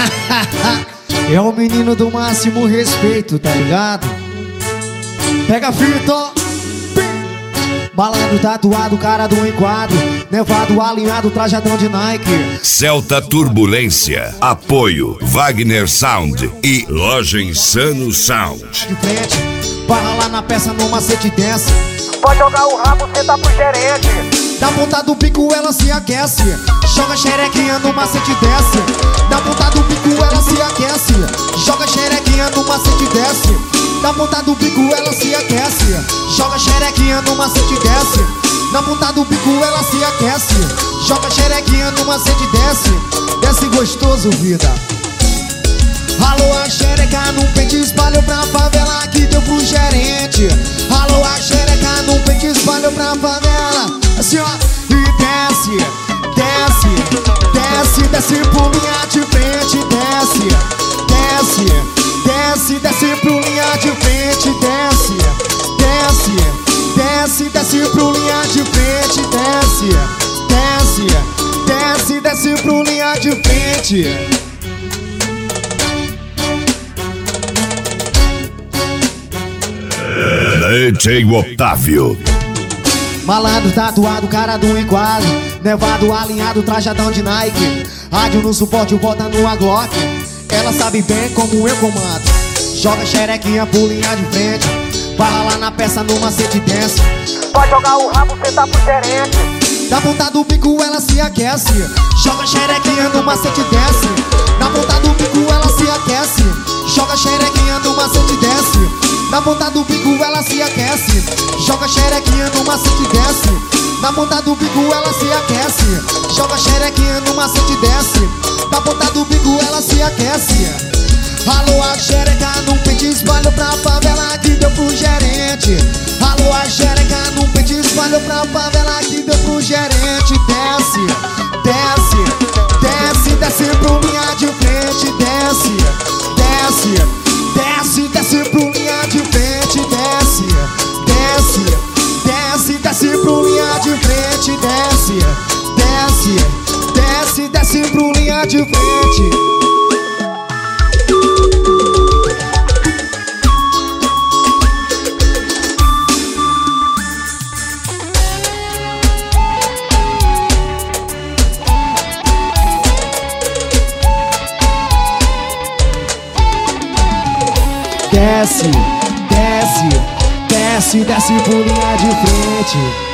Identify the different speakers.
Speaker 1: É o menino do máximo respeito, tá ligado? Pega a fita, ó. Malandro tatuado, cara do enquadro, nevado, alinhado, trajadão de Nike.
Speaker 2: Celta Turbulência, apoio Wagner Sound e Loja Insano Sound.
Speaker 1: De frente, barra lá na peça no macete dance.
Speaker 3: Pode jogar o rabo, cê tá pro gerente.
Speaker 1: Na ponta do bico ela se aquece, joga xerequinha no macete desce. Na ponta do bico ela se aquece, joga xerequinha no macete desce. Na ponta do bico ela se aquece, joga xerequinha no macete desce. Na ponta do bico ela se aquece, joga xerequinha no macete desce. Desce gostoso, vida. Ralou a xereca no pente, espalhou pra favela que deu pro gerente. Ralou a xereca no pente, espalhou pra favela. Assim ó, e desce, desce, desce, desce pro linha de frente. Desce, desce, desce, desce pro linha de frente. Desce, desce, desce, desce pro linha de frente. Desce, desce, desce, desce pro linha de frente.
Speaker 2: DJ Otávio.
Speaker 1: Malandro tatuado, cara do enquadro, nevado, alinhado, trajadão de Nike. Rádio no suporte, bota numa Glock. Ela sabe bem como eu comando. Joga xerequinha por linha de frente, barra lá na peça no macete dance.
Speaker 3: Pode jogar o rabo, cê tá pro gerente.
Speaker 1: Na ponta do bico ela se aquece, joga xerequinha no macete desce. Na ponta do bico ela se aquece, joga xerequinha no macete desce. Na ponta do bico ela se aquece, joga xerequinha no macete desce. Na ponta do bico ela se aquece, joga xerequinha no macete desce. Na ponta do bico ela se aquece. Ralou a xereca no pente, espalhou pra favela que deu pro gerente. Ralou a xereca no pente, espalhou pra favela que deu pro gerente. Desce, desce, desce, desce pro linha de frente. Desce, desce, desce, desce pro linha de frente. Desce, desce, desce, desce pro linha de frente. Desce, desce, desce, desce pro linha de frente. Desce, desce, desce, desce por linha de frente.